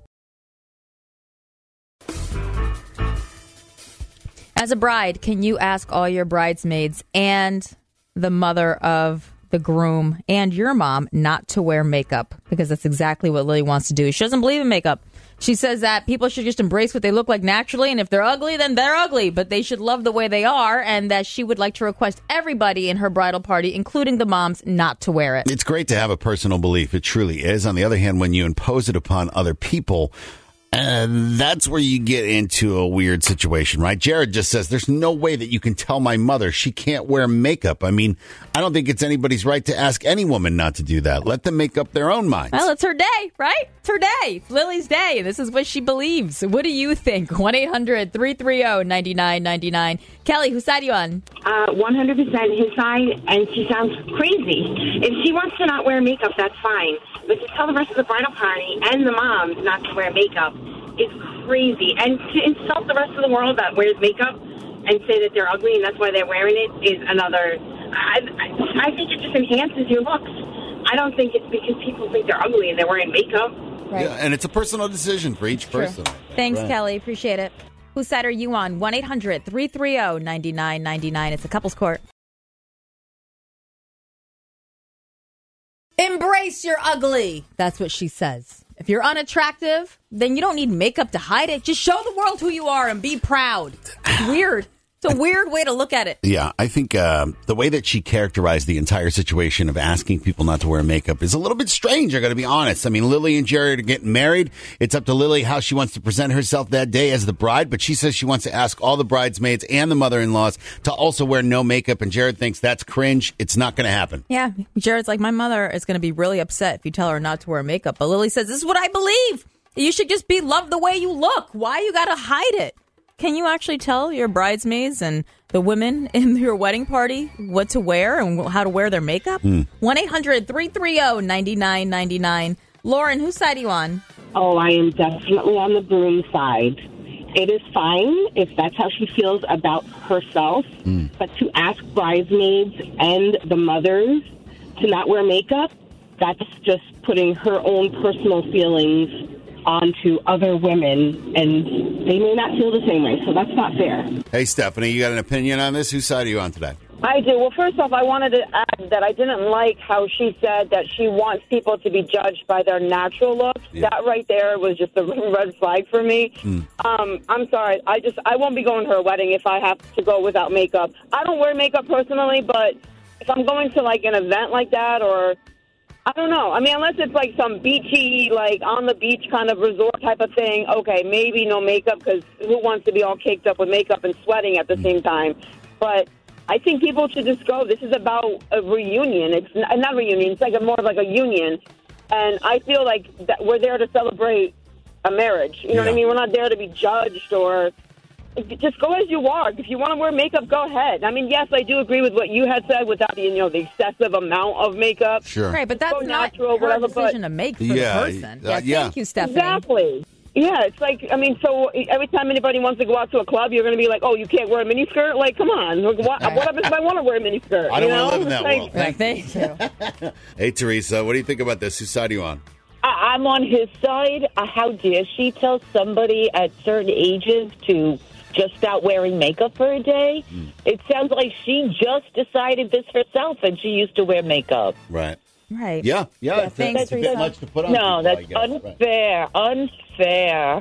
As a bride, can you ask all your bridesmaids and the mother of the groom and your mom not to wear makeup? Because that's exactly what Lily wants to do. She doesn't believe in makeup. She says that people should just embrace what they look like naturally, and if they're ugly, then they're ugly, but they should love the way they are, and that she would like to request everybody in her bridal party, including the moms, not to wear it. It's great to have a personal belief. It truly is. On the other hand, when you impose it upon other people, that's where you get into a weird situation, right? Jared just says, there's no way that you can tell my mother she can't wear makeup. I mean, I don't think it's anybody's right to ask any woman not to do that. Let them make up their own minds. Well, it's her day, right? It's her day. It's Lily's day. This is what she believes. What do you think? 1-800-330-9999. Kelly, whose side are you on? 100% his side, and she sounds crazy. If she wants to not wear makeup, that's fine. But to tell the rest of the bridal party and the moms not to wear makeup is crazy. And to insult the rest of the world that wears makeup and say that they're ugly and that's why they're wearing it is another. I think it just enhances your looks. I don't think it's because people think they're ugly and they're wearing makeup. Right. Yeah, and it's a personal decision for each person. Thanks, Right. Kelly. Appreciate it. Whose side are you on? 1-800-330-9999. It's a Couples Court. Embrace your ugly. That's what she says. If you're unattractive, then you don't need makeup to hide it. Just show the world who you are and be proud. It's weird. It's a weird way to look at it. Yeah, I think the way that she characterized the entire situation of asking people not to wear makeup is a little bit strange, I got to be honest. I mean, Lily and Jared are getting married. It's up to Lily how she wants to present herself that day as the bride, but she says she wants to ask all the bridesmaids and the mother-in-laws to also wear no makeup, and Jared thinks that's cringe. It's not going to happen. Yeah, Jared's like, my mother is going to be really upset if you tell her not to wear makeup. But Lily says, this is what I believe. You should just be loved the way you look. Why you got to hide it? Can you actually tell your bridesmaids and the women in your wedding party what to wear and how to wear their makeup? 1-800-330-9999. Lauren, whose side are you on? Oh, I am definitely on the groom side. it is fine if that's how she feels about herself. But to ask bridesmaids and the mothers to not wear makeup, that's just putting her own personal feelings onto other women, and they may not feel the same way, so that's not fair. Hey, Stephanie, you got an opinion on this? Whose side are you on today? I do. Well, first off, I wanted to add that I didn't like how she said that she wants people to be judged by their natural looks. Yeah. That right there was just a red flag for me. I'm sorry. I won't be going to her wedding if I have to go without makeup. I don't wear makeup personally, but if I'm going to like an event like that, or I don't know. I mean, unless it's like some beachy, like on the beach kind of resort type of thing, okay, maybe no makeup, because who wants to be all caked up with makeup and sweating at the same time? But I think people should just go. This is about a reunion. It's not a reunion. It's like more of like a union. And I feel like that we're there to celebrate a marriage. You know what I mean? We're not there to be judged or just go as you are. If you want to wear makeup, go ahead. I mean, yes, I do agree with what you had said without the, the excessive amount of makeup. Sure. Right, but that's Go not natural, her whatever, decision but- to make for Yeah, the person. yeah. Thank you, Stephanie. Exactly. Yeah, it's like, I mean, so every time anybody wants to go out to a club, you're going to be like, oh, you can't wear a miniskirt? Like, come on. What happens if I want to wear a miniskirt? I don't want to you live in know? that It's like- world. Thank you. Hey, Teresa, what do you think about this? Whose side are you on? I'm on his side. How dare she tell somebody at certain ages to just stop wearing makeup for a day? It sounds like she just decided this herself, and she used to wear makeup. Right. Right. Yeah. It's Thanks, a bit Teresa. much to put on No, people, I that's guess. unfair.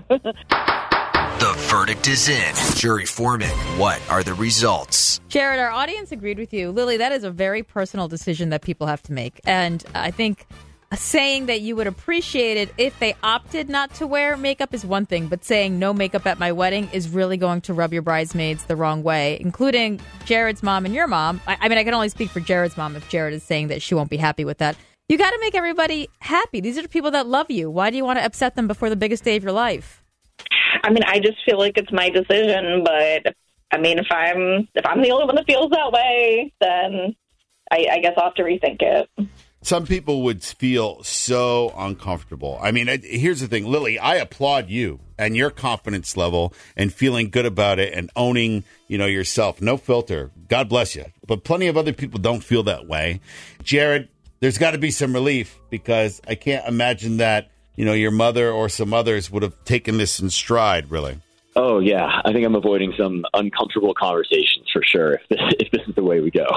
The verdict is in. Jury foreman, what are the results? Jared, our audience agreed with you. Lily, that is a very personal decision that people have to make. And I think saying that you would appreciate it if they opted not to wear makeup is one thing, but saying no makeup at my wedding is really going to rub your bridesmaids the wrong way, including Jared's mom and your mom. I mean, I can only speak for Jared's mom if Jared is saying that she won't be happy with that. You got to make everybody happy. These are the people that love you. Why do you want to upset them before the biggest day of your life? I mean, I just feel like it's my decision, but I mean, if I'm the only one that feels that way, then I guess I'll have to rethink it. Some people would feel so uncomfortable. I mean, here's the thing, Lily, I applaud you and your confidence level and feeling good about it and owning, yourself. No filter. God bless you. But plenty of other people don't feel that way. Jared, there's got to be some relief because I can't imagine that, your mother or some others would have taken this in stride, really. Oh, yeah. I think I'm avoiding some uncomfortable conversations for sure if this is the way we go.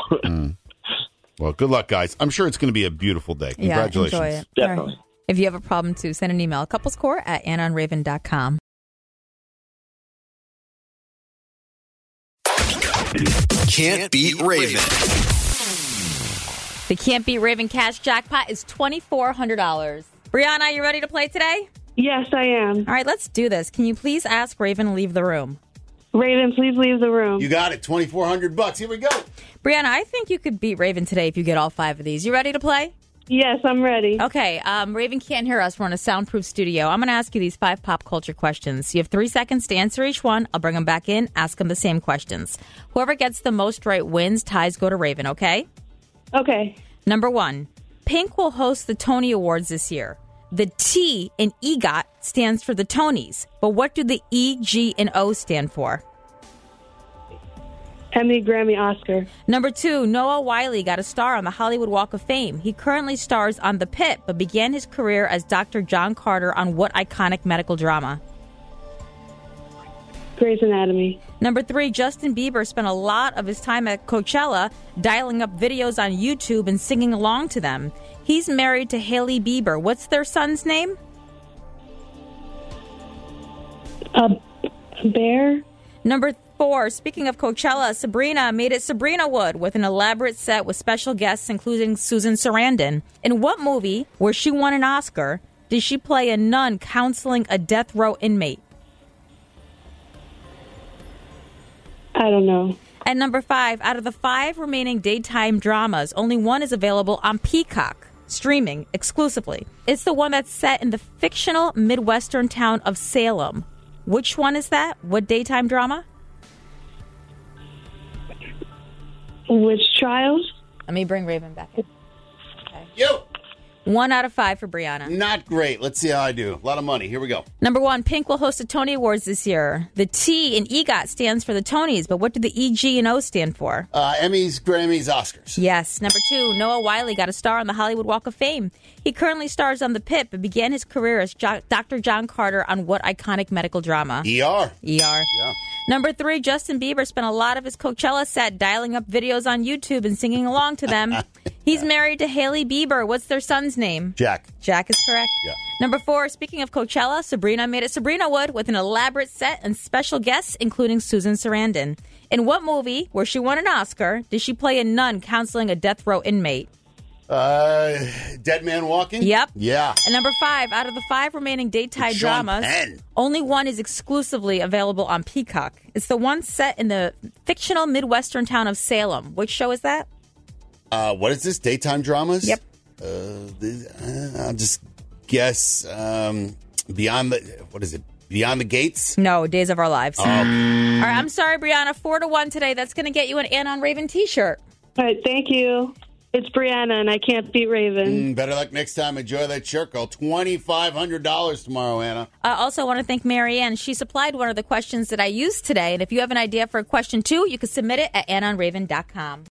Well, good luck, guys. I'm sure it's going to be a beautiful day. Congratulations. Yeah, enjoy it. Definitely. All right. If you have a problem, too, send an email, couplescore@AnnOnRaven.com. Can't beat Raven. The Can't Beat Raven cash jackpot is $2,400. Brianna, you ready to play today? Yes, I am. All right, let's do this. Can you please ask Raven to leave the room? Raven, please leave the room. You got it. $2,400. Here we go. Brianna, I think you could beat Raven today if you get all 5 of these. You ready to play? Yes, I'm ready. Okay, Raven can't hear us. We're in a soundproof studio. I'm going to ask you these 5 pop culture questions. You have 3 seconds to answer each one. I'll bring them back in, ask them the same questions. Whoever gets the most right wins. Ties go to Raven, okay? Okay. Number 1, Pink will host the Tony Awards this year. The T in EGOT stands for the Tonys, but what do the E, G, and O stand for? Emmy, Grammy, Oscar. Number 2, Noah Wyle got a star on the Hollywood Walk of Fame. He currently stars on The Pit, but began his career as Dr. John Carter on what iconic medical drama? Grey's Anatomy. Number 3, Justin Bieber spent a lot of his time at Coachella dialing up videos on YouTube and singing along to them. He's married to Hailey Bieber. What's their son's name? Bear. Number 4, speaking of Coachella, Sabrina made it Sabrina Wood with an elaborate set with special guests, including Susan Sarandon. In what movie, where she won an Oscar, did she play a nun counseling a death row inmate? I don't know. And number 5, out of the 5 remaining daytime dramas, only one is available on Peacock, streaming exclusively. It's the one that's set in the fictional Midwestern town of Salem. Which one is that? What daytime drama? Which child? Let me bring Raven back in. Okay. You. 1 out of 5 for Brianna. Not great. Let's see how I do. A lot of money. Here we go. Number 1, Pink will host the Tony Awards this year. The T in EGOT stands for the Tonys, but what do the E, G, and O stand for? Emmys, Grammys, Oscars. Yes. Number 2, Noah Wyle got a star on the Hollywood Walk of Fame. He currently stars on The Pit, but began his career as Dr. John Carter on what iconic medical drama? ER. Yeah. Number 3, Justin Bieber spent a lot of his Coachella set dialing up videos on YouTube and singing along to them. He's married to Hailey Bieber. What's their son's name? Jack. Jack is correct. Yeah. Number 4, speaking of Coachella, Sabrina made it Sabrina Wood with an elaborate set and special guests, including Susan Sarandon. In what movie, where she won an Oscar, did she play a nun counseling a death row inmate? Dead Man Walking? Yep. Yeah. And number 5, out of the 5 remaining daytime Sean dramas, Penn. only one is exclusively available on Peacock. It's the one set in the fictional Midwestern town of Salem. Which show is that? What is this? Daytime dramas? Yep. I'll just guess Beyond the... What is it? Beyond the Gates? No, Days of Our Lives. Oh. All right, I'm sorry, Brianna. 4-1 today. That's going to get you an Ann on Raven t-shirt. All right, thank you. It's Brianna, and I can't beat Raven. Better luck next time. Enjoy that shirt, girl. $2,500 tomorrow, Anna. I also want to thank Marianne. She supplied one of the questions that I used today. And if you have an idea for a question, too, you can submit it at AnnOnRaven.com.